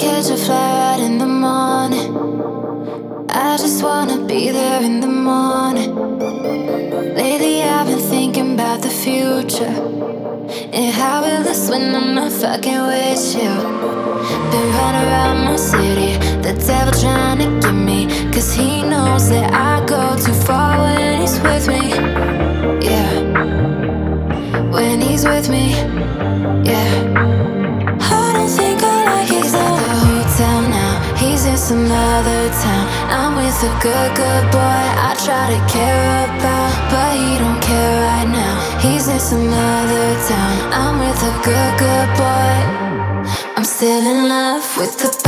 catch a flight in the morning. I just wanna be there in the morning. Lately I've been thinking about the future and how will this when I'm not fucking with you. Been running around my city, the devil trying to get me, 'cause he knows that I go too far when he's with me. Yeah, when he's with me. Yeah, I don't think I like it. He's at the hotel now, he's in some other town. I'm with a good, good boy I try to care about, but he don't care right now. He's in some other town. I'm with a good, good boy. I'm still in love with the